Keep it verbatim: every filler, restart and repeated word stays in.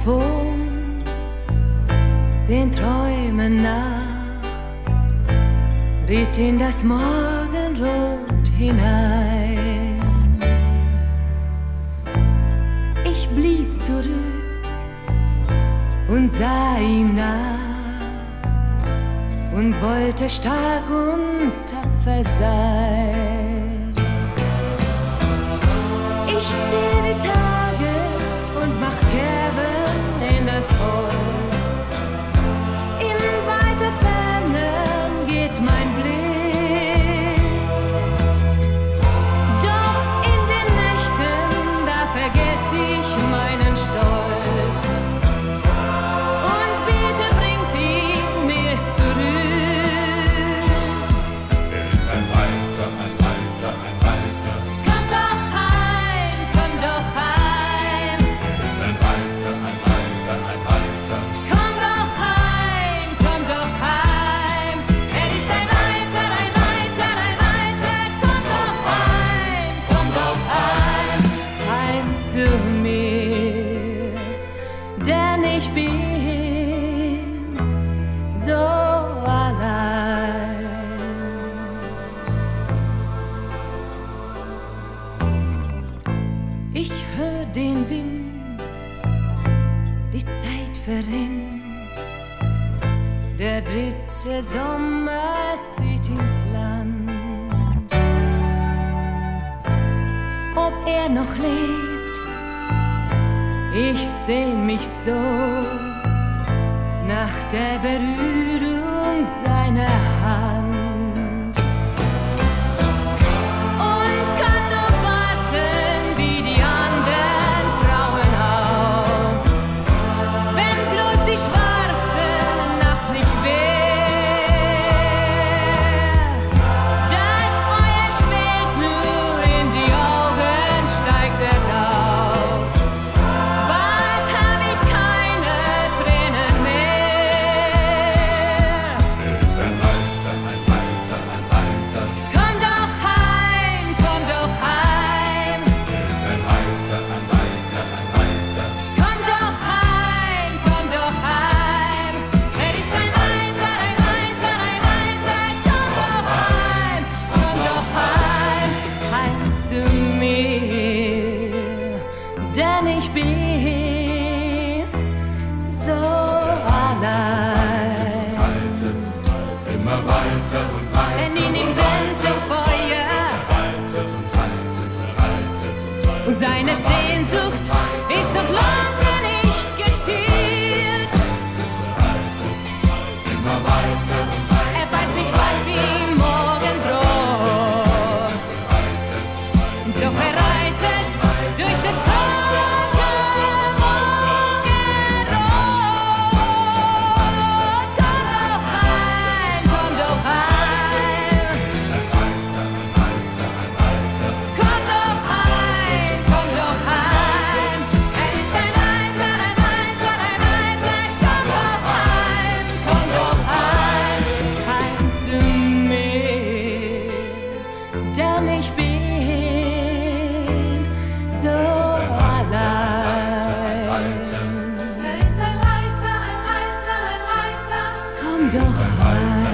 Telefon den Träumen nach, riet in das Morgenrot hinein. Ich blieb zurück und sah ihm nach und wollte stark und tapfer sein. Ich zähl die Tage und mach Kerben in das Holz. In weite Ferne geht mein Blick, doch in den Nächten, da vergess ich meinen Stolz und bitte bringt ihn mir zurück. Er ist ein Reiter, ein Reiter, ein Reiter. Komm doch heim, komm doch heim. Er ist ein Reiter, ein Reiter, ein Reiter. Komm doch heim, komm doch heim. Er ist ein Reiter, ein Reiter, ein Reiter. Komm doch heim, komm doch heim. Heim zu mir, denn ich bin so allein. Ich hör den Wind, die Zeit verrinnt, der dritte Sommer zieht ins Land. Ob er noch lebt, ich sehn mich so nach der Berührung seiner Hand und kann nur warten wie die anderen Frauen auch, wenn bloß die schwarze Nacht nicht wär. Das Feuer schwelt nur in die Augen, steigt er auf. Bald hab ich keine Tränen mehr. Er ist ein Reiter, ein Reiter, ein Reiter. Komm doch heim, komm doch heim. Er ist ein Reiter, ein Reiter, ein Reiter. Komm doch heim, komm doch heim. Er ist ein Reiter, ein Reiter, ein Reiter. Komm doch heim, komm doch heim. Heim zu mir, denn ich bin so allein. Reiten, immer weiter und weiter. Denn in ihm brennt ein Feuer Reitet und reitet, reitet und reitet. und seine Sehnsucht ist noch lange nicht gestillt. Immer weiter und weiter. Er weiß nicht, was ihm morgen droht, doch er reitet durch das kalte Morgenrot. Komm doch heim, komm doch heim. Komm doch heim, komm doch heim. Er ist ein Reiter, ein Reiter, ein Reiter. Komm doch heim, komm doch heim. Heim zu mir, denn ich bin so allein. Er ist ein Reiter, ein Reiter, ein Reiter. Komm doch heim.